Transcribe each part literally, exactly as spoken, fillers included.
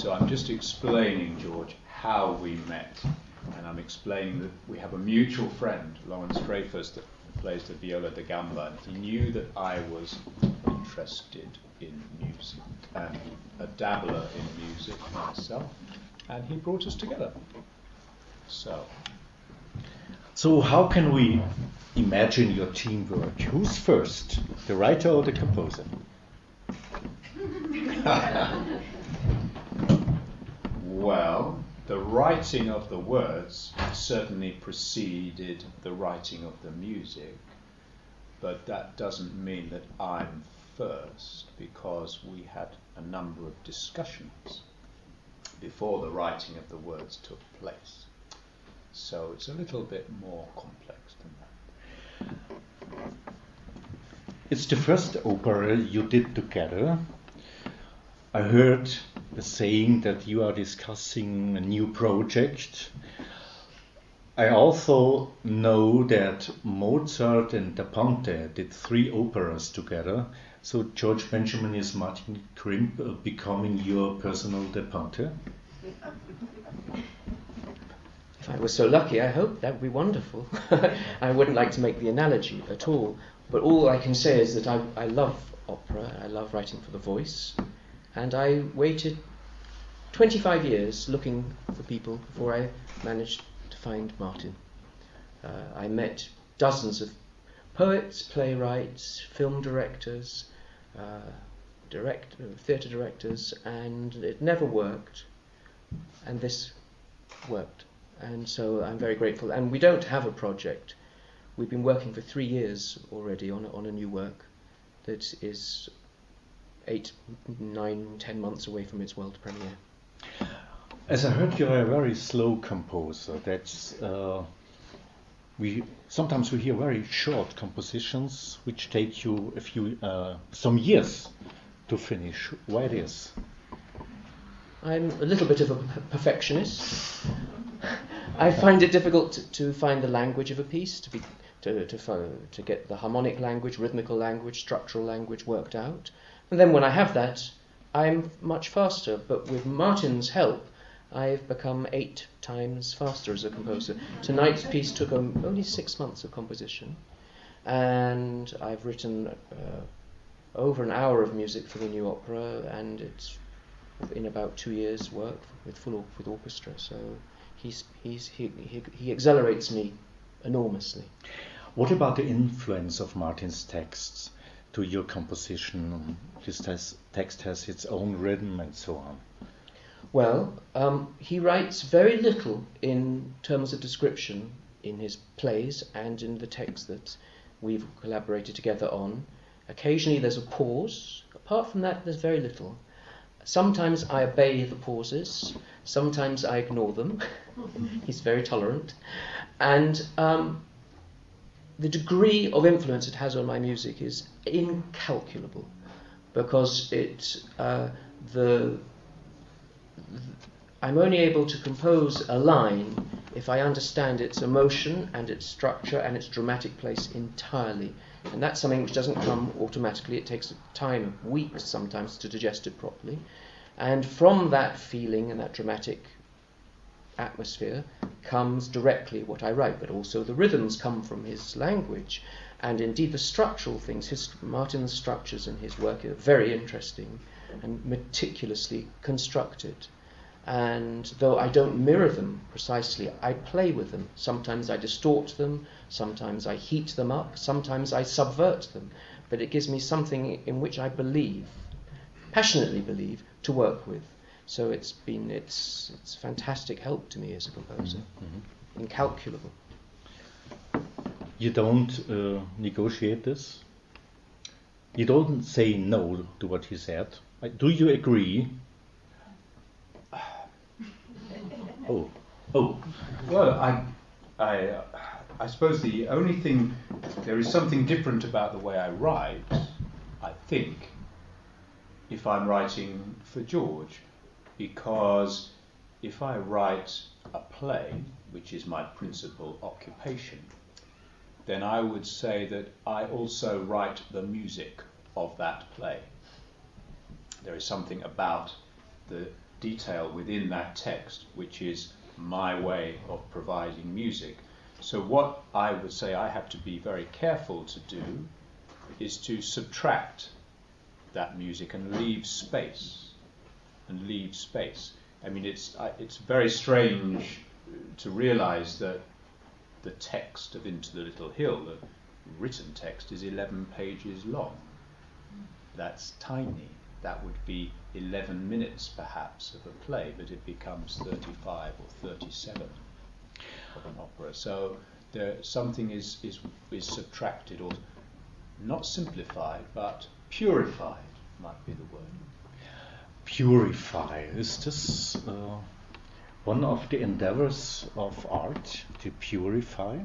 So I'm just explaining, George, how we met. And I'm explaining that we have a mutual friend, Lawrence Dreyfus, that plays the viola da gamba. And he knew that I was interested in music and a dabbler in music myself. And he brought us together. So... So how can we imagine your teamwork? Who's first, the writer or the composer? Well, the writing of the words certainly preceded the writing of the music, but that doesn't mean that I'm first, because we had a number of discussions before the writing of the words took place. So it's a little bit more complex than that. It's the first opera you did together. I heard the saying that you are discussing a new project. I also know that Mozart and Da Ponte did three operas together. So George Benjamin is Martin Krimp uh, becoming your personal Da Ponte? If I was so lucky, I hope that would be wonderful. I wouldn't like to make the analogy at all, but all I can say is that I, I love opera, I love writing for the voice, and I waited twenty-five years looking for people before I managed to find Martin. Uh, I met dozens of poets, playwrights, film directors, uh, direct, uh, theatre directors, and it never worked, and this worked. And so I'm very grateful. And we don't have a project. We've been working for three years already on a, on a new work that is eight, nine, ten months away from its world premiere. As I heard, you're a very slow composer. That's uh, we sometimes we hear very short compositions which take you a few uh, some years to finish. Why this? I'm a little bit of a perfectionist. I find it difficult to, to find the language of a piece, to be to to to get the harmonic language, rhythmical language, structural language worked out. And then when I have that, I'm much faster. But with Martin's help, I've become eight times faster as a composer. Tonight's piece took um, only six months of composition, and I've written uh, over an hour of music for the new opera, and it's in about two years' work with full or- with orchestra. So he's he's he, he he accelerates me enormously. What about the influence of Martin's texts to your composition? His tes- text has its own rhythm and so on. Well, um, he writes very little in terms of description in his plays and in the text that we've collaborated together on. Occasionally there's a pause. Apart from that, there's very little. Sometimes I obey the pauses. Sometimes I ignore them. He's very tolerant. And um, the degree of influence it has on my music is incalculable, because it uh, the I'm only able to compose a line if I understand its emotion and its structure and its dramatic place entirely. And that's something which doesn't come automatically. It takes time, weeks sometimes, to digest it properly. And from that feeling and that dramatic atmosphere comes directly what I write, but also the rhythms come from his language. And indeed the structural things, his, Martin's structures in his work are very interesting and meticulously constructed. And though I don't mirror them precisely, I play with them. Sometimes I distort them, sometimes I heat them up, sometimes I subvert them. But it gives me something in which I believe, passionately believe, to work with. So it's been it's it's fantastic help to me as a composer. Mm-hmm. Incalculable. You don't uh, negotiate this? You don't say no to what he said? Do you agree? Oh, oh. Well, I, I, uh, I suppose the only thing, there is something different about the way I write, I think, if I'm writing for George, because if I write a play, which is my principal occupation, then I would say that I also write the music of that play. There is something about the detail within that text, which is my way of providing music. So what I would say I have to be very careful to do is to subtract that music and leave space, and leave space. I mean, it's I, it's very strange to realize that the text of Into the Little Hill, the written text, is eleven pages long. That's tiny. That would be eleven minutes perhaps of a play, but it becomes thirty-five or thirty-seven of an opera. So there, something is, is, is subtracted, or not simplified, but purified might be the word. Purify. Is this uh, one of the endeavors of art, to purify?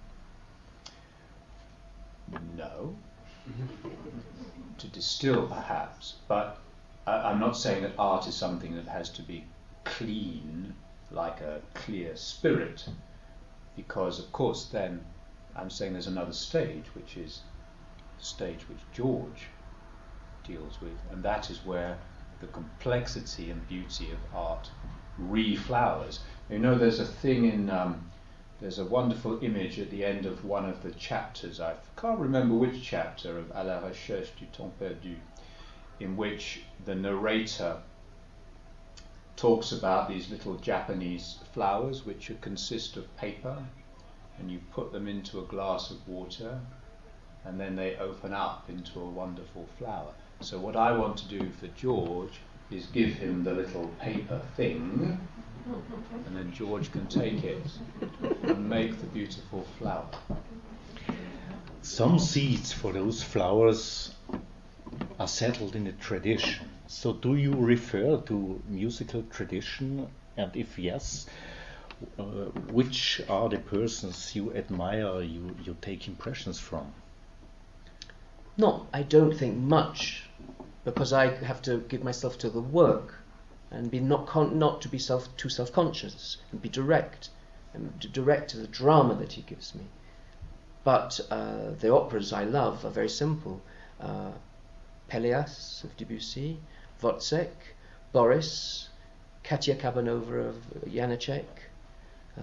No. To distill, perhaps, but I, I'm not saying that art is something that has to be clean, like a clear spirit, because, of course, then I'm saying there's another stage, which is the stage which George deals with, and that is where the complexity and beauty of art reflowers. You know, there's a thing in, um, there's a wonderful image at the end of one of the chapters, I can't remember which chapter, of À la recherche du temps perdu, in which the narrator talks about these little Japanese flowers which consist of paper, and you put them into a glass of water, and then they open up into a wonderful flower. So what I want to do for George is give him the little paper thing, and then George can take it and make the beautiful flower. Some seeds for those flowers are settled in a tradition. So do you refer to musical tradition? And if yes, uh, which are the persons you admire, you, you take impressions from? Not, I don't think much, because I have to give myself to the work and be not con- not to be self too self-conscious, and be direct, and to direct to the drama that he gives me. But uh, the operas I love are very simple. Uh, Pelléas of Debussy, Wozzeck, Boris, Katia Kabanova of Janacek, uh,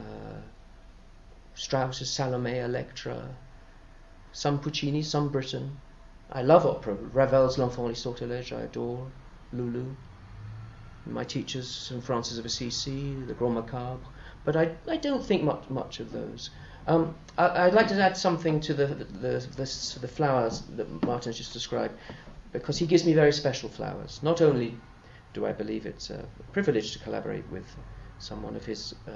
Strauss's Salome, Electra, some Puccini, some Britten. I love opera. Ravel's L'Enfant et Sortilège I adore. Lulu. My teachers, Saint Francis of Assisi, The Grand Macabre. But I, I don't think much much of those. Um, I, I'd like to add something to the the, the, the the flowers that Martin just described, because he gives me very special flowers. Not only do I believe it's a privilege to collaborate with someone of his, uh,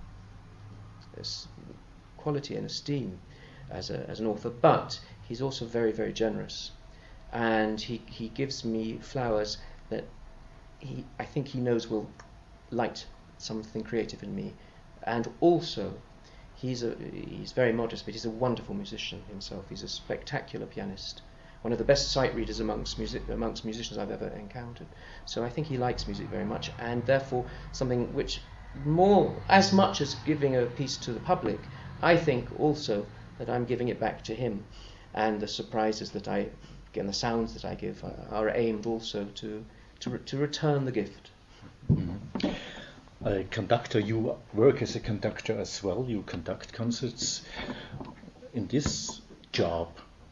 his quality and esteem as a, as an author, but he's also very, very generous. And he, he gives me flowers that he I think he knows will light something creative in me. And also, he's a he's very modest, but he's a wonderful musician himself. He's a spectacular pianist, one of the best sight readers amongst music amongst musicians I've ever encountered. So I think he likes music very much, and therefore something which, more as much as giving a piece to the public, I think also that I'm giving it back to him, and the surprises that I and the sounds that I give are, are aimed also to to re- to return the gift. Mm-hmm. A conductor, you work as a conductor as well. You conduct concerts. In this job,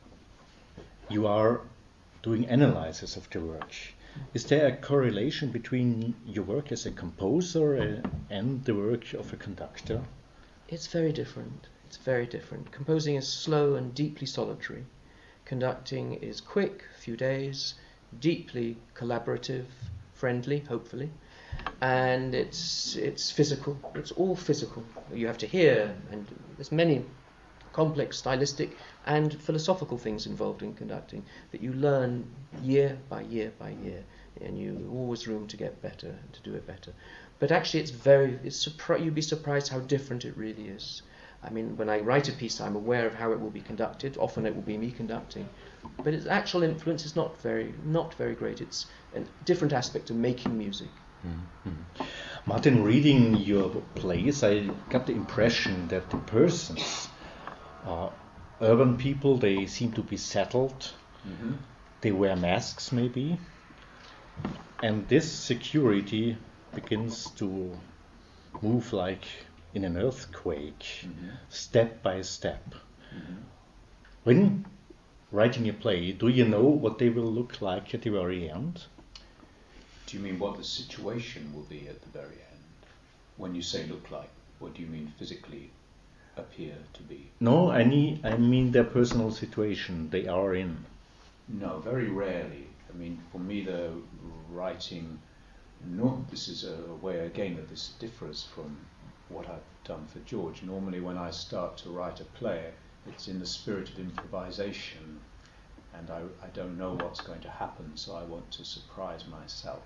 you are doing analysis of the work. Is there a correlation between your work as a composer uh, and the work of a conductor? It's very different. It's very different. Composing is slow and deeply solitary. Conducting is quick, few days, deeply collaborative, friendly, hopefully, and it's it's physical. It's all physical. You have to hear, and there's many complex stylistic and philosophical things involved in conducting that you learn year by year by year, and you always room to get better and to do it better. But actually, it's very it's surpri- you'd be surprised how different it really is. I mean, when I write a piece, I'm aware of how it will be conducted. Often it will be me conducting, but its actual influence is not very, not very great. It's a different aspect of making music. Mm-hmm. Martin, reading your plays, I got the impression that the persons are urban people. They seem to be settled. Mm-hmm. They wear masks, maybe, and this security begins to move like in an earthquake, Mm-hmm. step by step. Mm-hmm. When writing a play, do you know what they will look like at the very end? Do you mean what the situation will be at the very end? When you say look like, what do you mean physically appear to be? No, I, need, I mean their personal situation they are in. No, very rarely. I mean, for me, the writing, no, this is a way again that this differs from what I've done for George. Normally, when I start to write a play, it's in the spirit of improvisation, and I, I don't know what's going to happen, so I want to surprise myself.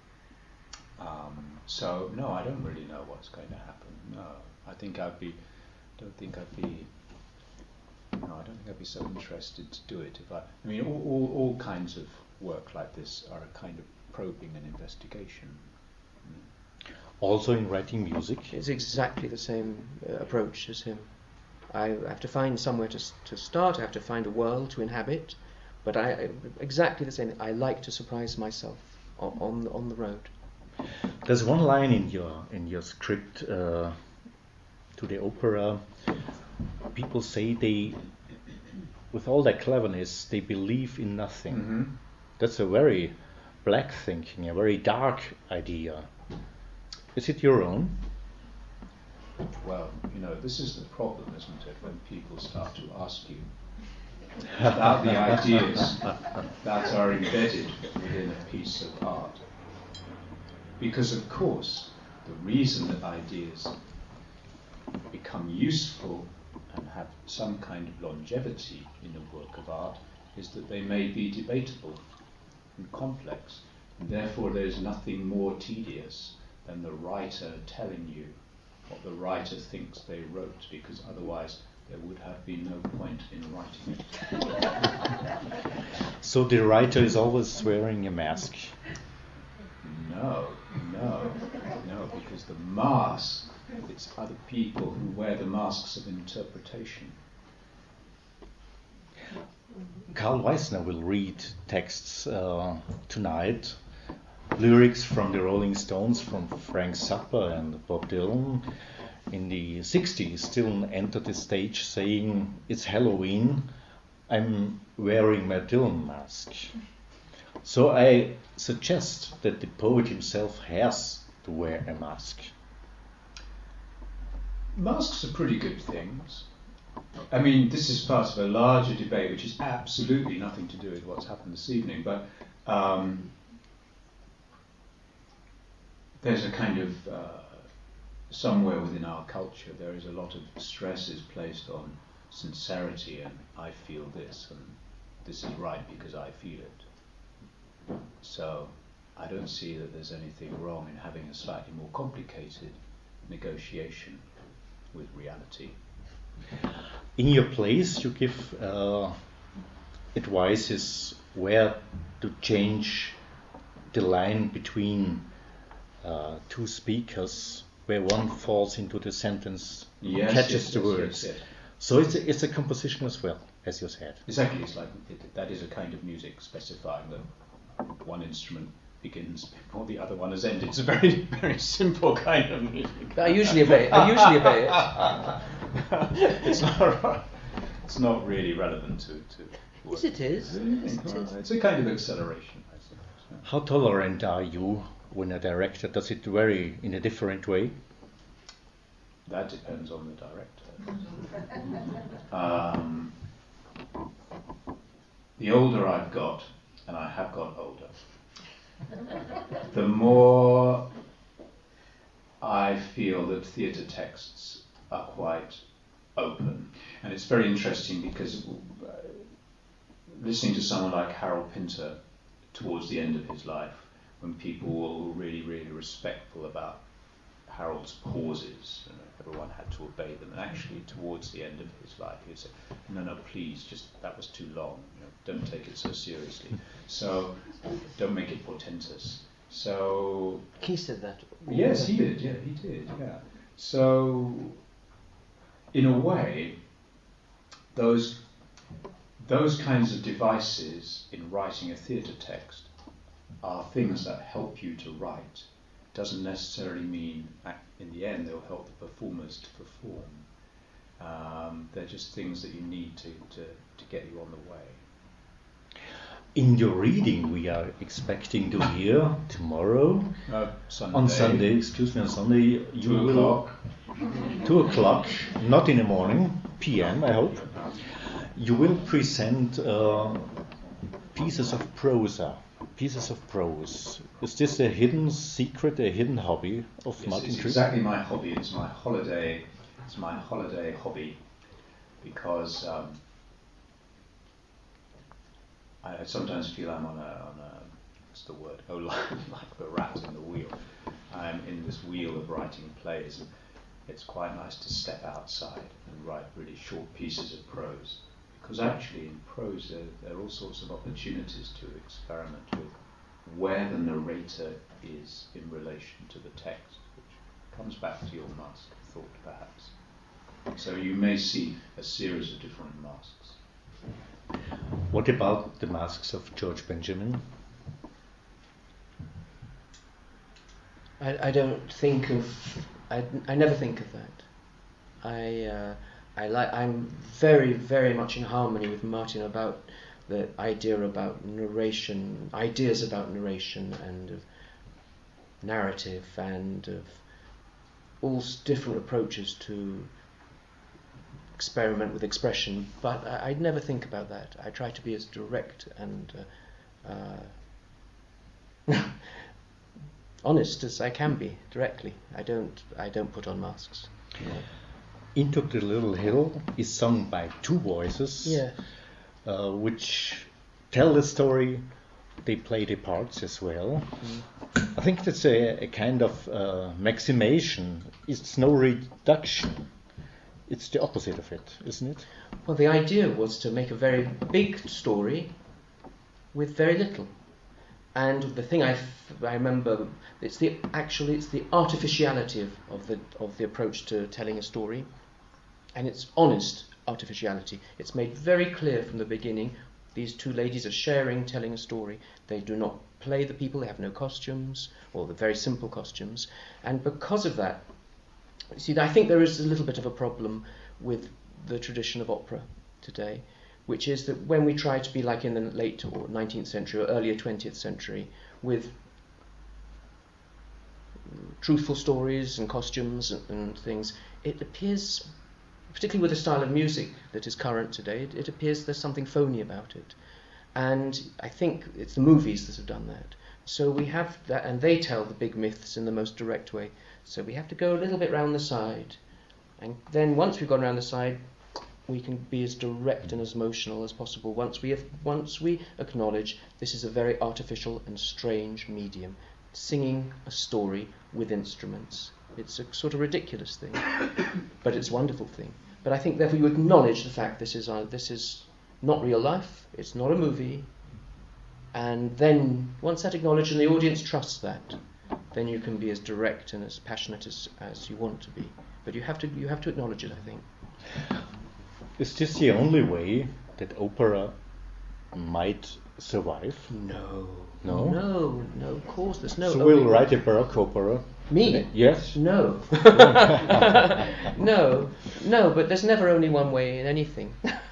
Um, so no, I don't really know what's going to happen. No, I think I'd be, don't think I'd be. No, I don't think I'd be so interested to do it if I. I mean, all, all, all kinds of work like this are a kind of probing and investigation. Also in writing music? It's exactly the same uh, approach as him. I have to find somewhere to to start. I have to find a world to inhabit, but I exactly the same. I like to surprise myself on on, on the road. There's one line in your in your script uh, to the opera. People say they, with all their cleverness, they believe in nothing. Mm-hmm. That's a very black thinking, a very dark idea. Is it your own? Well, you know, this is the problem, isn't it, when people start to ask you about the ideas that are embedded within a piece of art. Because, of course, the reason that ideas become useful and have some kind of longevity in a work of art is that they may be debatable and complex. And therefore, there's nothing more tedious than the writer telling you what the writer thinks they wrote, because otherwise there would have been no point in writing it. So the writer is always wearing a mask? No, no, no, because the mask, it's other people who wear the masks of interpretation. Karl Weissner will read texts uh, tonight, lyrics from the Rolling Stones, from Frank Zappa and Bob Dylan. In the sixties, Dylan entered the stage saying, "It's Halloween, I'm wearing my Dylan mask." So I suggest that the poet himself has to wear a mask. Masks are pretty good things. I mean, this is part of a larger debate, which is absolutely nothing to do with what's happened this evening, but um, there's a kind of, uh, somewhere within our culture, there is a lot of stress is placed on sincerity and I feel this, and this is right because I feel it. So I don't see that there's anything wrong in having a slightly more complicated negotiation with reality. In your plays, you give uh, advices where to change the line between uh, two speakers, where one falls into the sentence, Yes, catches yes, the yes, words. yes, yes. So it's a, it's a composition as well, as you said. Exactly, it's like it, that is a kind of music specifying that one instrument begins before the other one has ended. It's a very, very simple kind of music. I usually obey. I usually obey it. it's not. It's not really relevant to. to Yes, it is. Yes, it is. It's a kind of acceleration, I suppose. Yeah. How tolerant are you when a director does it vary in a different way? That depends on the director. um, the older I've got, and I have got older, the more I feel that theatre texts are quite open. And it's very interesting because uh, listening to someone like Harold Pinter towards the end of his life, when people were really, really respectful about Harold's pauses, and everyone had to obey them, and actually towards the end of his life he would say, no, no, please, just that was too long, you know, don't take it so seriously, so don't make it portentous. So He said that. yes, he did, yeah, he did, yeah. So in a way, those those kinds of devices in writing a theatre text are things that help you to write. doesn't necessarily mean act, in the end they'll help the performers to perform. Um, they're just things that you need to, to, to get you on the way. In your reading, we are expecting to hear tomorrow, Uh, Sunday, on Sunday, excuse me, on Sunday, you two will, o'clock. two o'clock, not in the morning, P M, I hope, you will present uh, pieces of prosa, pieces of prose. Is this a hidden secret, a hidden hobby of Yes, Martin it's Tree? exactly my hobby. It's my holiday. It's my holiday hobby because um, I, I sometimes feel I'm on a, on a what's the word? Oh, like, like the rat in the wheel. I'm in this wheel of writing plays. And it's quite nice to step outside and write really short pieces of prose. Because actually in prose there, there are all sorts of opportunities to experiment with where the narrator is in relation to the text, which comes back to your mask of thought perhaps. So you may see a series of different masks. What about the masks of George Benjamin? I, I don't think of. I, I never think of that. I uh, I like. I'm very very much in harmony with Martin about the idea about narration, ideas about narration and of narrative and of all s- different approaches to experiment with expression. But I, I'd never think about that. I try to be as direct and uh, uh, honest as I can be directly. I don't. I don't put on masks. Yeah. Into the Little Hill is sung by two voices, Yeah. uh, which tell the story. They play the parts as well. Mm. I think that's a, a kind of uh, maximation. It's no reduction. It's the opposite of it, isn't it? Well, the idea was to make a very big story with very little. And the thing I, f- I remember, it's the actually it's the artificiality of, of the of the approach to telling a story, and it's honest artificiality. It's made very clear from the beginning. These two ladies are sharing, telling a story. They do not play the people. They have no costumes, or the very simple costumes. And because of that, you see, I think there is a little bit of a problem with the tradition of opera today, which is that when we try to be like in the late or nineteenth century or earlier twentieth century, with truthful stories and costumes and, and things, it appears, particularly with the style of music that is current today, it, it appears there's something phony about it. And I think it's the movies that have done that. So we have that, and they tell the big myths in the most direct way. So we have to go a little bit round the side. And then once we've gone around the side, we can be as direct and as emotional as possible once we have, once we acknowledge this is a very artificial and strange medium, singing a story with instruments. It's a sort of ridiculous thing, but it's a wonderful thing. But I think therefore you acknowledge the fact this is uh, this is not real life, it's not a movie, and then once that's acknowledged and the audience trusts that, then you can be as direct and as passionate as, as you want to be. But you have to you have to acknowledge it, I think. Is this the only way that opera might survive? No. No? No, no, of course, there's no... so only we'll way. write a Baroque opera? Me? Yes? No. no, no, but there's never only one way in anything.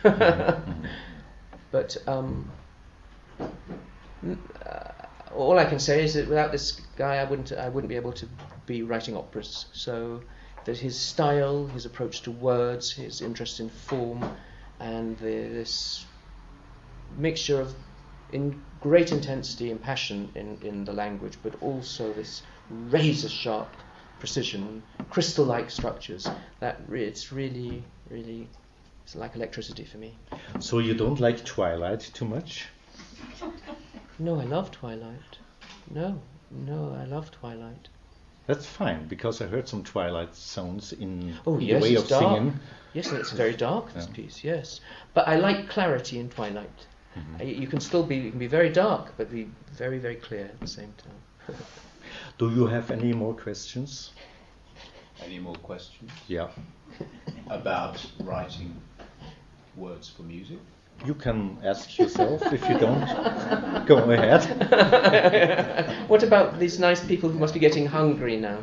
But um, n- uh, all I can say is that without this guy, I wouldn't I wouldn't be able to be writing operas. So that his style, his approach to words, his interest in form, and the, this mixture of in great intensity and passion in, in the language, but also this razor-sharp precision, crystal-like structures, that re- it's really, really, it's like electricity for me. So you don't like Twilight too much? No, I love Twilight. No, no, I love Twilight. That's fine, because I heard some Twilight sounds in Oh, the yes, way it's of dark. singing. Yes, it's very dark, this Yeah. piece, yes. But I like clarity in Twilight. Mhm. Uh, You can still be, you can be very dark, but be very, very clear at the same time. Do you have any more questions? Any more questions Yeah. about writing words for music? You can ask yourself if you don't. Go ahead. What about these nice people who must be getting hungry now?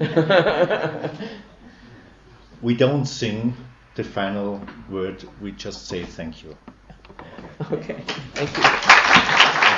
We don't sing the final word, we just say thank you. Okay, thank you.